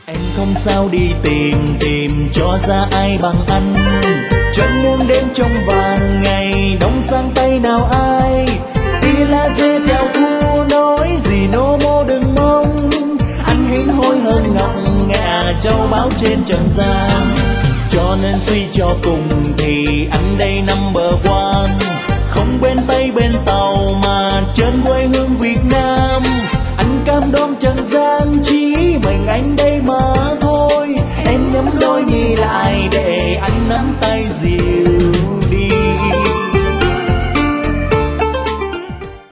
Em không sao đi tìm cho ra ai bằng anh. Chân nương đêm trong vàng ngày đông sang tay nào ai. Đi la dê theo thu nói gì nô mô đừng mong. Anh hiếm hoi hơn ngọc ngà châu báu trên trần gian. Cho nên suy cho cùng thì anh đây number one. Không bên Tây bên Tàu mà trên quê hương Việt Nam. Anh cam đoan trần gian chỉ mình anh đây mà thôi. Em nhắm đôi mi lại để anh nắm tay dìu